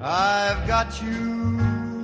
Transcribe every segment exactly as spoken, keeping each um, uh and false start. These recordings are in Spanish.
I've got you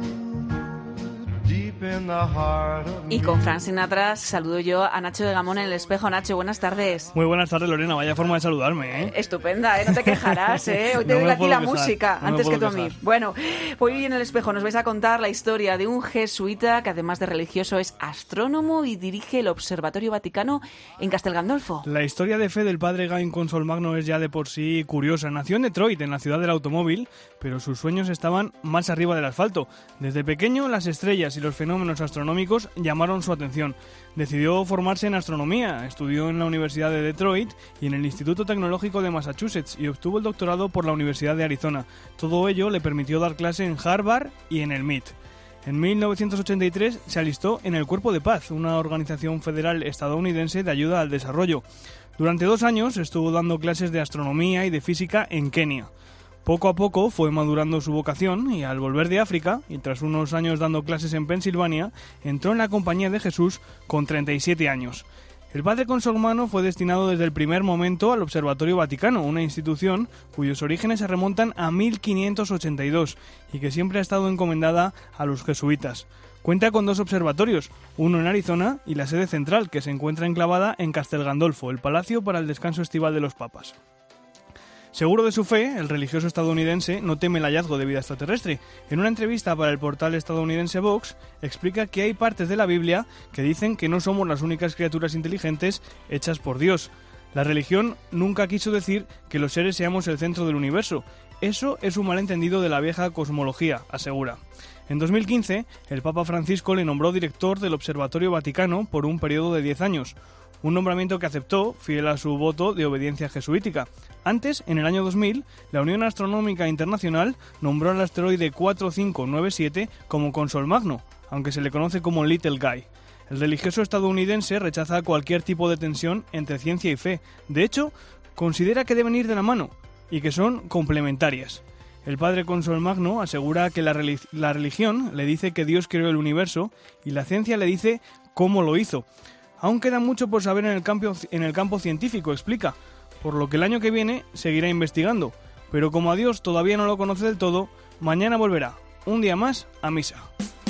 deep in the heart of me. Y con Frank Sinatra saludo yo a Nacho de Gamón en el espejo. Nacho, buenas tardes. Muy buenas tardes, Lorena. Vaya forma de saludarme, ¿eh? Estupenda, ¿eh? No te quejarás, ¿eh? Hoy te No doy me a ti puedo la quejar, música, no me antes que tú puedo a mí. quejar. Bueno, hoy en el espejo nos vais a contar la historia de un jesuita que además de religioso es astrónomo y dirige el Observatorio Vaticano en Castel Gandolfo. La historia de fe del padre Gain Consolmagno es ya de por sí curiosa. Nació en Detroit, en la ciudad del automóvil, pero sus sueños estaban más arriba del asfalto. Desde pequeño, las estrellas y los fenómenos astronómicos llamaron su atención. Decidió formarse en astronomía, estudió en la Universidad de Detroit y en el Instituto Tecnológico de Massachusetts y obtuvo el doctorado por la Universidad de Arizona. Todo ello le permitió dar clase en Harvard y en el M I T. En mil novecientos ochenta y tres se alistó en el Cuerpo de Paz, una organización federal estadounidense de ayuda al desarrollo. Durante dos años estuvo dando clases de astronomía y de física en Kenia. Poco a poco fue madurando su vocación y al volver de África, y tras unos años dando clases en Pensilvania, entró en la Compañía de Jesús con treinta y siete años. El padre Consolmagno fue destinado desde el primer momento al Observatorio Vaticano, una institución cuyos orígenes se remontan a mil quinientos ochenta y dos y que siempre ha estado encomendada a los jesuitas. Cuenta con dos observatorios, uno en Arizona y la sede central, que se encuentra enclavada en Castel Gandolfo, el palacio para el descanso estival de los papas. Seguro de su fe, el religioso estadounidense no teme el hallazgo de vida extraterrestre. En una entrevista para el portal estadounidense Vox, explica que hay partes de la Biblia que dicen que no somos las únicas criaturas inteligentes hechas por Dios. La religión nunca quiso decir que los seres seamos el centro del universo. Eso es un malentendido de la vieja cosmología, asegura. En dos mil quince, el Papa Francisco le nombró director del Observatorio Vaticano por un periodo de diez años. Un nombramiento que aceptó, fiel a su voto de obediencia jesuítica. Antes, en el año dos mil, la Unión Astronómica Internacional nombró al asteroide cuatro cinco nueve siete como Consolmagno, aunque se le conoce como Little Guy. El religioso estadounidense rechaza cualquier tipo de tensión entre ciencia y fe. De hecho, considera que deben ir de la mano y que son complementarias. El padre Consolmagno asegura que la, relig- la religión le dice que Dios creó el universo y la ciencia le dice cómo lo hizo. Aún queda mucho por saber en el campo, en el campo científico, explica, por lo que el año que viene seguirá investigando. Pero como a Dios todavía no lo conoce del todo, mañana volverá, un día más, a misa.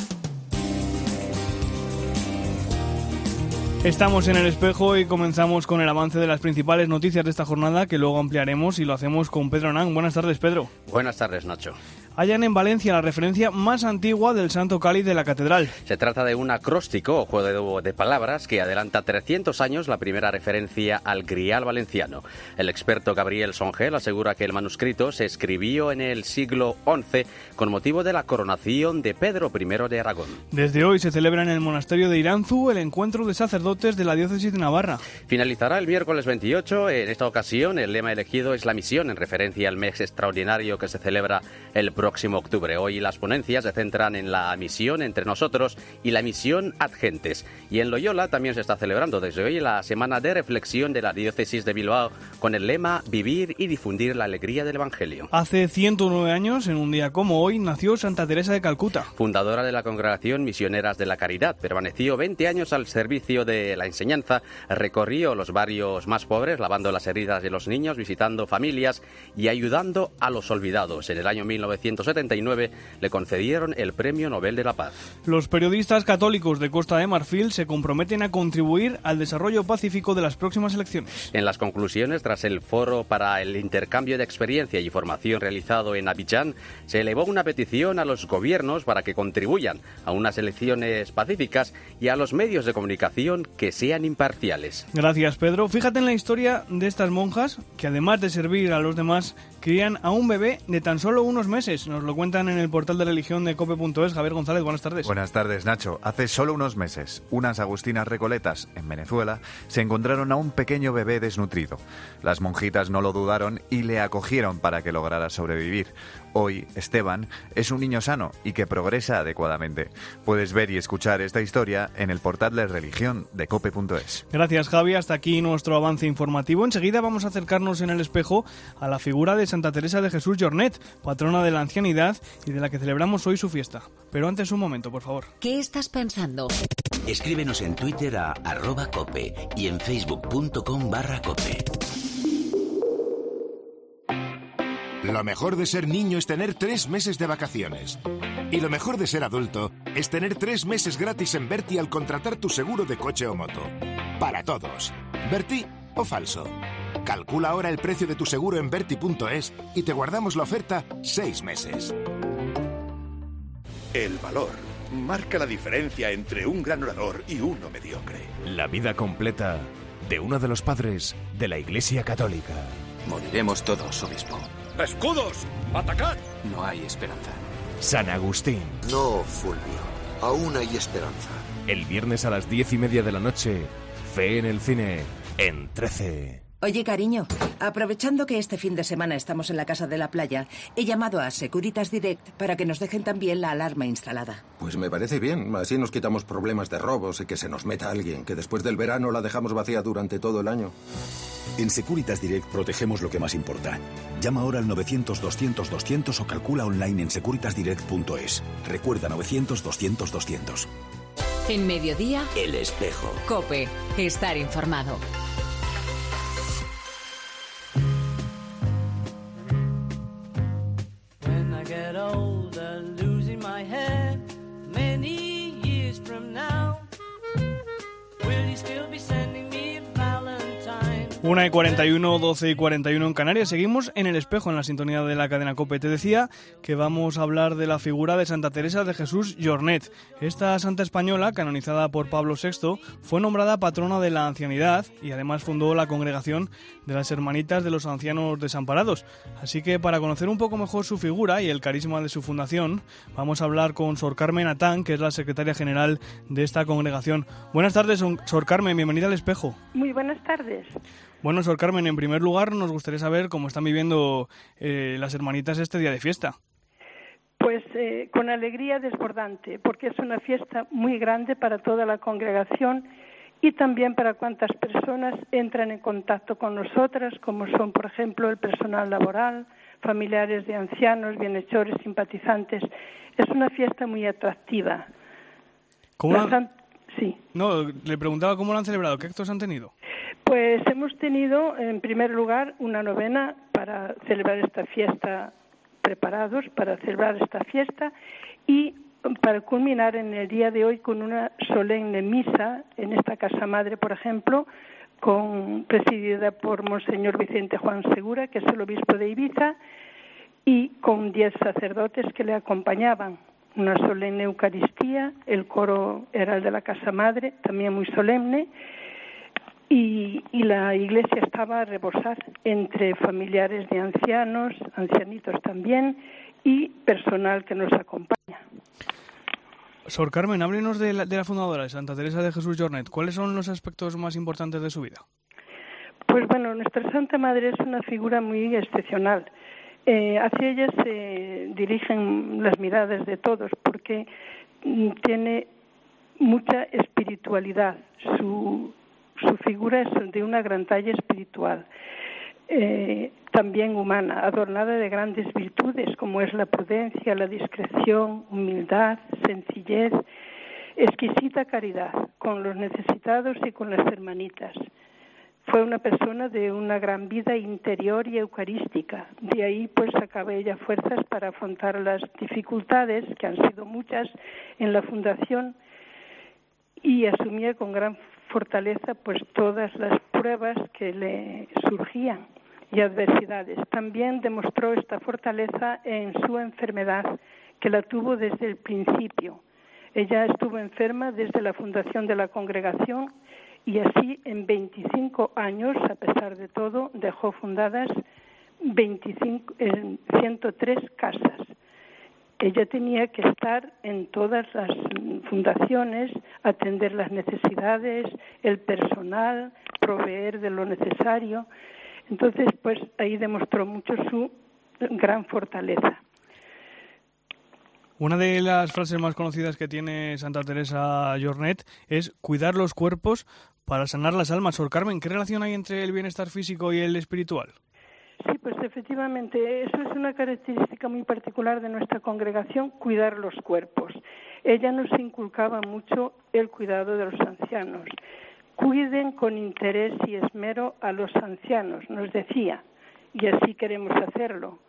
Estamos en el espejo y comenzamos con el avance de las principales noticias de esta jornada, que luego ampliaremos y lo hacemos con Pedro Nan. Buenas tardes, Pedro. Buenas tardes, Nacho. Hallan en Valencia la referencia más antigua del Santo Cáliz de la Catedral. Se trata de un acróstico o juego de, de palabras que adelanta trescientos años la primera referencia al grial valenciano. El experto Gabriel Songel asegura que el manuscrito se escribió en el siglo once con motivo de la coronación de Pedro primero de Aragón. Desde hoy se celebra en el monasterio de Iranzu el encuentro de sacerdotes de la diócesis de Navarra. Finalizará el miércoles veintiocho. En esta ocasión el lema elegido es la misión, en referencia al mes extraordinario que se celebra el próximo octubre. Hoy las ponencias se centran en la misión entre nosotros y la misión ad gentes. Y en Loyola también se está celebrando desde hoy la semana de reflexión de la diócesis de Bilbao con el lema Vivir y difundir la alegría del Evangelio. Hace ciento nueve años, en un día como hoy, nació Santa Teresa de Calcuta. Fundadora de la Congregación Misioneras de la Caridad, permaneció veinte años al servicio de la enseñanza, recorrió los barrios más pobres, lavando las heridas de los niños, visitando familias y ayudando a los olvidados. En el año mil novecientos setenta y nueve le concedieron el Premio Nobel de la Paz. Los periodistas católicos de Costa de Marfil se comprometen a contribuir al desarrollo pacífico de las próximas elecciones. En las conclusiones, tras el foro para el intercambio de experiencia y formación realizado en Abidjan, se elevó una petición a los gobiernos para que contribuyan a unas elecciones pacíficas y a los medios de comunicación que sean imparciales. Gracias, Pedro. Fíjate en la historia de estas monjas que, además de servir a los demás, crían a un bebé de tan solo unos meses. Nos lo cuentan en el portal de religión de cope punto es. Javier González, buenas tardes. Buenas tardes, Nacho. Hace solo unos meses, unas agustinas recoletas en Venezuela se encontraron a un pequeño bebé desnutrido. Las monjitas no lo dudaron y le acogieron para que lograra sobrevivir. Hoy, Esteban es un niño sano y que progresa adecuadamente. Puedes ver y escuchar esta historia en el portal de religión de cope punto es. Gracias, Javi. Hasta aquí nuestro avance informativo. Enseguida vamos a acercarnos en el espejo a la figura de Santa Teresa de Jesús Jornet, patrona de la ancianidad y de la que celebramos hoy su fiesta. Pero antes un momento, por favor. ¿Qué estás pensando? Escríbenos en Twitter a arroba cope y en facebook punto com barra cope. Lo mejor de ser niño es tener tres meses de vacaciones. Y lo mejor de ser adulto es tener tres meses gratis en Berti al contratar tu seguro de coche o moto. Para todos. ¿Berti o falso? Calcula ahora el precio de tu seguro en berti punto es y te guardamos la oferta seis meses. El valor marca la diferencia entre un gran orador y uno mediocre. La vida completa de uno de los padres de la Iglesia Católica. Moriremos todos, obispo. ¡Escudos! ¡Atacad! No hay esperanza. San Agustín. No, Fulvio. Aún hay esperanza. El viernes a las diez y media de la noche, Fe en el cine, en trece. Oye, cariño, aprovechando que este fin de semana estamos en la casa de la playa, he llamado a Securitas Direct para que nos dejen también la alarma instalada. Pues me parece bien. Así nos quitamos problemas de robos y que se nos meta alguien, que después del verano la dejamos vacía durante todo el año. En Securitas Direct protegemos lo que más importa. Llama ahora al novecientos doscientos doscientos o calcula online en securitas direct punto es. Recuerda novecientos doscientos doscientos. En Mediodía, El Espejo. COPE. Estar informado. una y cuarenta y uno, doce y cuarenta y uno en Canarias. Seguimos en El Espejo, en la sintonía de la cadena COPE. Te decía que vamos a hablar de la figura de Santa Teresa de Jesús Jornet. Esta santa española, canonizada por Pablo sexto, fue nombrada patrona de la ancianidad y además fundó la congregación de las Hermanitas de los Ancianos Desamparados. Así que para conocer un poco mejor su figura y el carisma de su fundación, vamos a hablar con Sor Carmen Atán, que es la secretaria general de esta congregación. Buenas tardes, Sor Carmen, bienvenida al Espejo. Muy buenas tardes. Bueno, Sor Carmen, en primer lugar nos gustaría saber cómo están viviendo eh, las hermanitas este día de fiesta. Pues eh, con alegría desbordante, porque es una fiesta muy grande para toda la congregación y también para cuantas personas entran en contacto con nosotras, como son, por ejemplo, el personal laboral, familiares de ancianos, bienhechores, simpatizantes. Es una fiesta muy atractiva. ¿Cómo la... San... Sí. No, le preguntaba cómo lo han celebrado, ¿qué actos han tenido? Pues hemos tenido, en primer lugar, una novena para celebrar esta fiesta, preparados para celebrar esta fiesta y para culminar en el día de hoy con una solemne misa en esta casa madre, por ejemplo, con, presidida por Monseñor Vicente Juan Segura, que es el obispo de Ibiza, y con diez sacerdotes que le acompañaban. Una solemne Eucaristía, el coro era el de la casa madre, también muy solemne, Y, y la iglesia estaba a rebosar entre familiares de ancianos, ancianitos también, y personal que nos acompaña. Sor Carmen, háblenos de la, de la fundadora de Santa Teresa de Jesús Jornet. ¿Cuáles son los aspectos más importantes de su vida? Pues bueno, nuestra Santa Madre es una figura muy excepcional. Eh, hacia ella se dirigen las miradas de todos porque tiene mucha espiritualidad. Su Su figura es de una gran talla espiritual, eh, también humana, adornada de grandes virtudes como es la prudencia, la discreción, humildad, sencillez, exquisita caridad con los necesitados y con las hermanitas. Fue una persona de una gran vida interior y eucarística. De ahí pues sacaba ella fuerzas para afrontar las dificultades, que han sido muchas, en la fundación, y asumía con gran fortaleza pues todas las pruebas que le surgían y adversidades. También demostró esta fortaleza en su enfermedad, que la tuvo desde el principio. Ella estuvo enferma desde la fundación de la congregación y así en veinticinco años, a pesar de todo, dejó fundadas veinticinco, eh, ciento tres casas. Ella tenía que estar en todas las fundaciones, atender las necesidades, el personal, proveer de lo necesario. Entonces, pues ahí demostró mucho su gran fortaleza. Una de las frases más conocidas que tiene Santa Teresa Jornet es cuidar los cuerpos para sanar las almas. Sor Carmen, ¿qué relación hay entre el bienestar físico y el espiritual? Sí, pues efectivamente, eso es una característica muy particular de nuestra congregación, cuidar los cuerpos. Ella nos inculcaba mucho el cuidado de los ancianos. Cuiden con interés y esmero a los ancianos, nos decía, y así queremos hacerlo.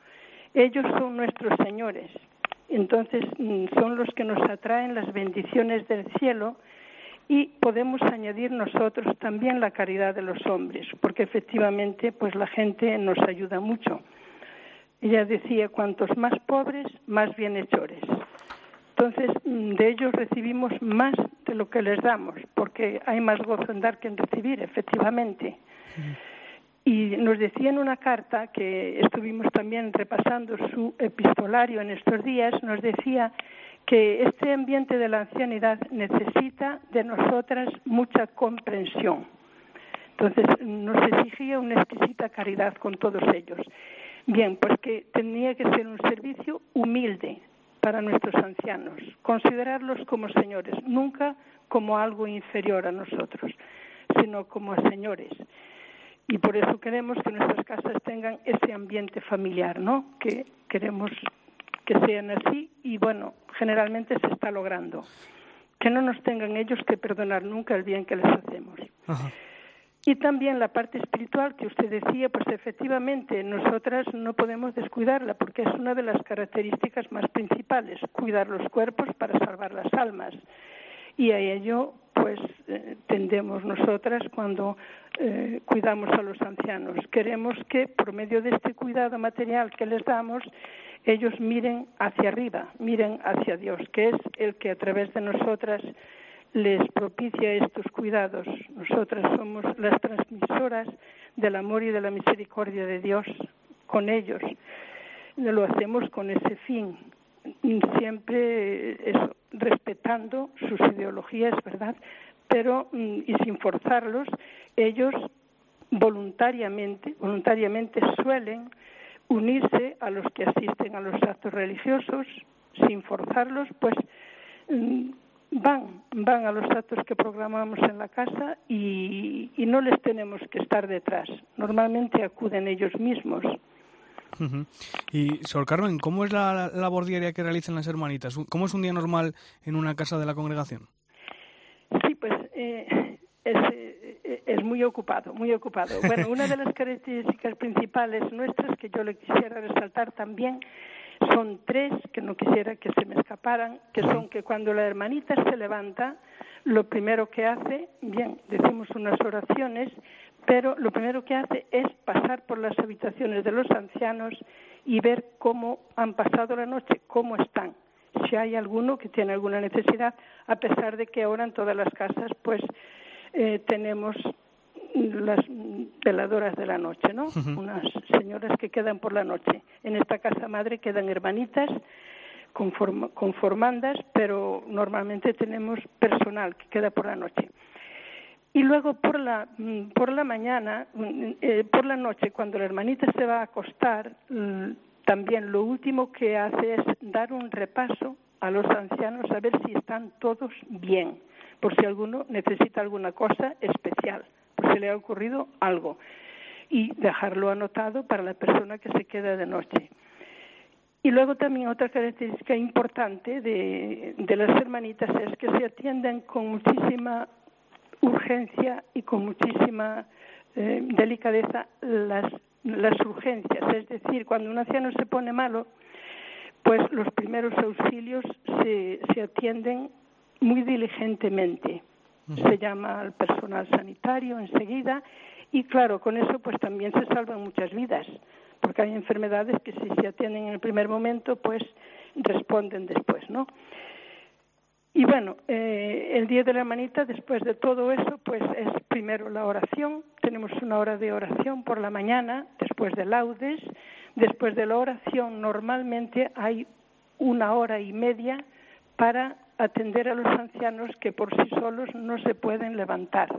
ellos son nuestros señores. Entonces son los que nos atraen las bendiciones del cielo y podemos añadir nosotros también la caridad de los hombres, porque efectivamente pues la gente nos ayuda mucho. Ella decía, cuantos más pobres, más bienhechores. Entonces, de ellos recibimos más de lo que les damos, porque hay más gozo en dar que en recibir, efectivamente. Sí. Y nos decía en una carta, que estuvimos también repasando su epistolario en estos días, nos decía que este ambiente de la ancianidad necesita de nosotras mucha comprensión. Entonces, nos exigía una exquisita caridad con todos ellos. Bien, pues que tenía que ser un servicio humilde para nuestros ancianos, considerarlos como señores, nunca como algo inferior a nosotros, sino como señores. Y por eso queremos que nuestras casas tengan ese ambiente familiar, ¿no? Que queremos que sean así y, bueno, generalmente se está logrando. Que no nos tengan ellos que perdonar nunca el bien que les hacemos. Ajá. Y también la parte espiritual que usted decía, pues efectivamente nosotras no podemos descuidarla porque es una de las características más principales, cuidar los cuerpos para salvar las almas. Y a ello pues eh, tendemos nosotras cuando eh, cuidamos a los ancianos. Queremos que por medio de este cuidado material que les damos, ellos miren hacia arriba, miren hacia Dios, que es el que a través de nosotras les propicia estos cuidados. Nosotras somos las transmisoras del amor y de la misericordia de Dios con ellos. Lo hacemos con ese fin, siempre eso, respetando sus ideologías, ¿verdad? Pero, y sin forzarlos, ellos voluntariamente, voluntariamente suelen unirse a los que asisten a los actos religiosos, sin forzarlos, pues van, van a los actos que programamos en la casa y, y no les tenemos que estar detrás. Normalmente acuden ellos mismos. Uh-huh. Y, Sor Carmen, ¿cómo es la, la labor diaria que realizan las hermanitas? ¿Cómo es un día normal en una casa de la congregación? Sí, pues eh, es, eh, es muy ocupado, muy ocupado. Bueno, una de las características principales nuestras que yo le quisiera resaltar también son tres, que no quisiera que se me escaparan, que son que cuando la hermanita se levanta, lo primero que hace, bien, decimos unas oraciones, pero lo primero que hace es pasar por las habitaciones de los ancianos y ver cómo han pasado la noche, cómo están, si hay alguno que tiene alguna necesidad, a pesar de que ahora en todas las casas pues eh, tenemos las veladoras de la noche, ¿no? Uh-huh. Unas señoras que quedan por la noche. En esta casa madre quedan hermanitas conform- conformandas, pero normalmente tenemos personal que queda por la noche. Y luego por la por la mañana, eh, por la noche, cuando la hermanita se va a acostar, mm, también lo último que hace es dar un repaso a los ancianos a ver si están todos bien, por si alguno necesita alguna cosa especial, por si le ha ocurrido algo, y dejarlo anotado para la persona que se queda de noche. Y luego también otra característica importante de, de las hermanitas es que se atienden con muchísima urgencia y con muchísima eh, delicadeza las, las urgencias. Es decir, cuando un anciano se pone malo, pues los primeros auxilios se, se atienden muy diligentemente. Se llama al personal sanitario enseguida y claro, con eso pues también se salvan muchas vidas, porque hay enfermedades que si se atienden en el primer momento pues responden después, ¿no? Y bueno, eh, el día de la hermanita, después de todo eso, pues es primero la oración. Tenemos una hora de oración por la mañana, después de laudes. Después de la oración normalmente hay una hora y media para atender a los ancianos que por sí solos no se pueden levantar.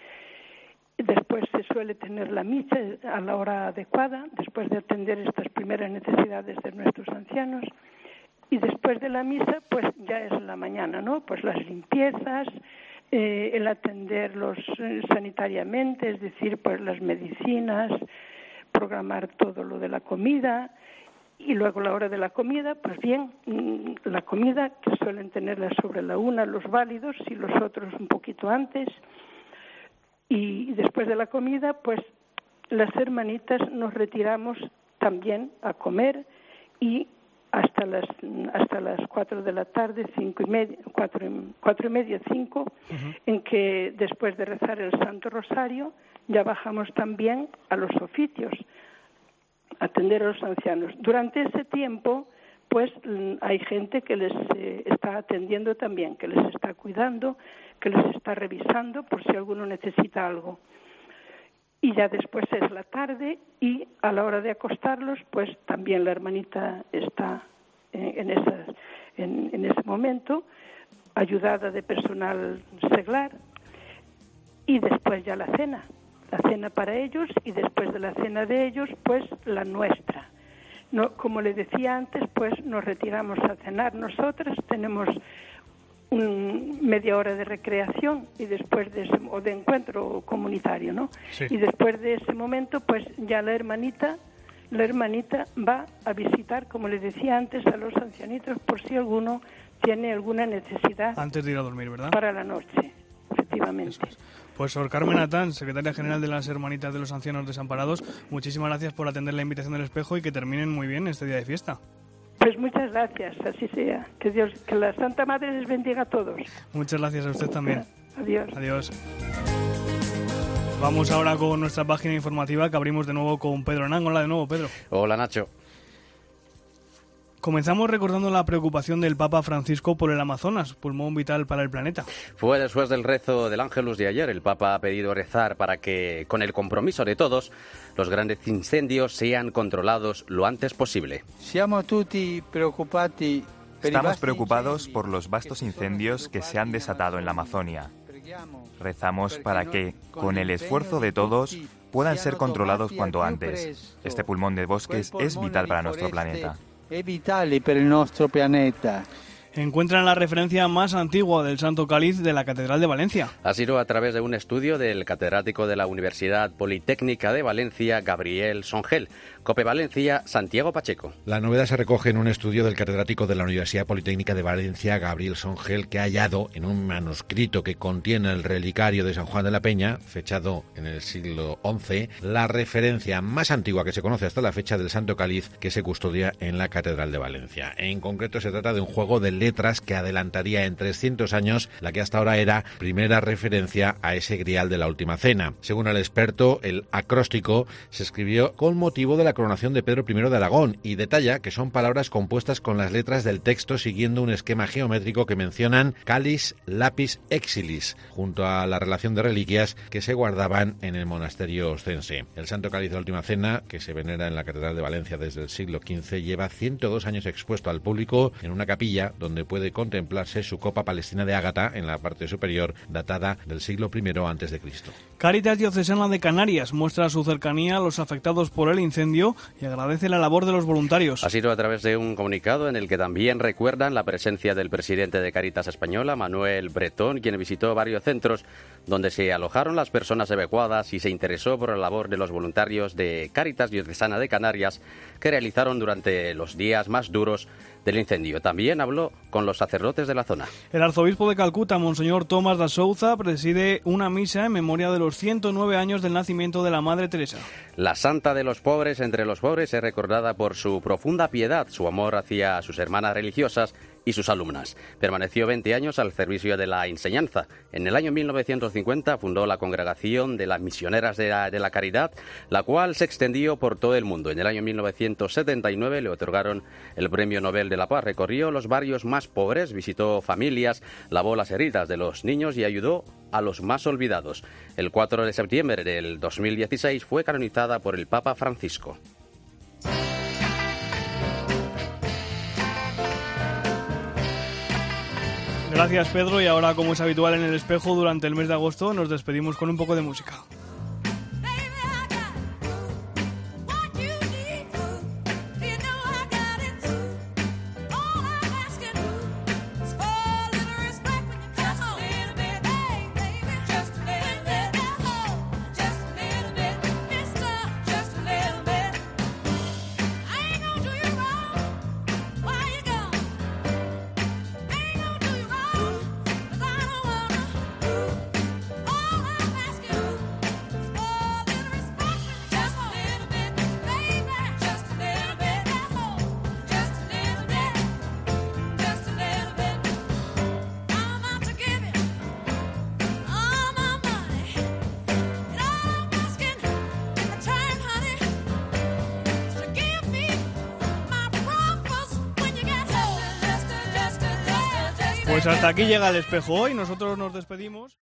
Después se suele tener la misa a la hora adecuada, después de atender estas primeras necesidades de nuestros ancianos. Y después de la misa, pues ya es la mañana, ¿no? Pues las limpiezas, eh, el atenderlos eh, sanitariamente, es decir, pues las medicinas, programar todo lo de la comida. Y luego la hora de la comida, pues bien, la comida que suelen tenerla sobre la una los válidos y los otros un poquito antes. Y después de la comida, pues las hermanitas nos retiramos también a comer y hasta las hasta las cuatro de la tarde, cinco y media, cuatro, cuatro y media, cinco, uh-huh. en que después de rezar el Santo Rosario ya bajamos también a los oficios, a atender a los ancianos. Durante ese tiempo, pues hay gente que les eh, está atendiendo también, que les está cuidando, que les está revisando por si alguno necesita algo. Y ya después es la tarde y a la hora de acostarlos, pues también la hermanita está en, en, esas, en, en ese momento, ayudada de personal seglar, y después ya la cena, la cena para ellos, y después de la cena de ellos, pues la nuestra. No, como le decía antes, pues nos retiramos a cenar. Nosotras tenemos un, media hora de recreación y después de ese, o de encuentro comunitario, ¿no? Sí. Y después de ese momento, pues ya la hermanita, la hermanita va a visitar, como le decía antes, a los ancianitos por si alguno tiene alguna necesidad. Antes de ir a dormir, ¿verdad? Para la noche, efectivamente. Es. Pues Sor Carmen Atán, secretaria general de las Hermanitas de los Ancianos Desamparados, muchísimas gracias por atender la invitación del Espejo y que terminen muy bien este día de fiesta. Pues muchas gracias, así sea. Que Dios, que la Santa Madre les bendiga a todos. Muchas gracias a usted también. Adiós. Adiós. Vamos ahora con nuestra página informativa que abrimos de nuevo con Pedro Hernán. Hola de nuevo, Pedro. Hola, Nacho. Comenzamos recordando la preocupación del Papa Francisco por el Amazonas, pulmón vital para el planeta. Fue después del rezo del Ángelus de ayer. El Papa ha pedido rezar para que, con el compromiso de todos, los grandes incendios sean controlados lo antes posible. Estamos preocupados por los vastos incendios que se han desatado en la Amazonia. Rezamos para que, con el esfuerzo de todos, puedan ser controlados cuanto antes. Este pulmón de bosques es vital para nuestro planeta. È vitale per il nostro pianeta. Encuentran la referencia más antigua del Santo Cáliz de la Catedral de Valencia. Ha sido a través de un estudio del catedrático de la Universidad Politécnica de Valencia, Gabriel Songel. COPE Valencia, Santiago Pacheco. La novedad se recoge en un estudio del catedrático de la Universidad Politécnica de Valencia, Gabriel Songel, que ha hallado en un manuscrito que contiene el relicario de San Juan de la Peña, fechado en el siglo once, la referencia más antigua que se conoce hasta la fecha del Santo Cáliz que se custodia en la Catedral de Valencia. En concreto se trata de un juego de letras que adelantaría en trescientos años la que hasta ahora era primera referencia a ese grial de la Última Cena. Según el experto, el acróstico se escribió con motivo de la coronación de Pedro primero de Aragón y detalla que son palabras compuestas con las letras del texto siguiendo un esquema geométrico que mencionan calis, lapis, exilis, junto a la relación de reliquias que se guardaban en el monasterio oscense. El Santo Cáliz de la Última Cena, que se venera en la Catedral de Valencia desde el siglo quince, lleva ciento dos años expuesto al público en una capilla donde puede contemplarse su copa palestina de ágata en la parte superior, datada del siglo primero antes de Cristo. Cáritas Diocesana de Canarias muestra su cercanía a los afectados por el incendio y agradece la labor de los voluntarios. Ha sido a través de un comunicado en el que también recuerdan la presencia del presidente de Cáritas Española, Manuel Bretón, quien visitó varios centros donde se alojaron las personas evacuadas y se interesó por la labor de los voluntarios de Cáritas Diocesana de Canarias que realizaron durante los días más duros del incendio. También habló con los sacerdotes de la zona. El arzobispo de Calcuta, Monseñor Tomás da Souza, preside una misa en memoria de los ciento nueve años del nacimiento de la Madre Teresa. La santa de los pobres entre los pobres es recordada por su profunda piedad, su amor hacia sus hermanas religiosas y sus alumnas. Permaneció veinte años al servicio de la enseñanza. En el año mil novecientos cincuenta fundó la Congregación de las Misioneras de la, de la Caridad, la cual se extendió por todo el mundo. En el año mil novecientos setenta y nueve le otorgaron el Premio Nobel de la Paz. Recorrió los barrios más pobres, visitó familias, lavó las heridas de los niños y ayudó a los más olvidados. El cuatro de septiembre del dos mil dieciséis fue canonizada por el Papa Francisco. Gracias, Pedro, y ahora, como es habitual en El Espejo, durante el mes de agosto nos despedimos con un poco de música. Pues hasta aquí llega el espejo hoy, nosotros nos despedimos.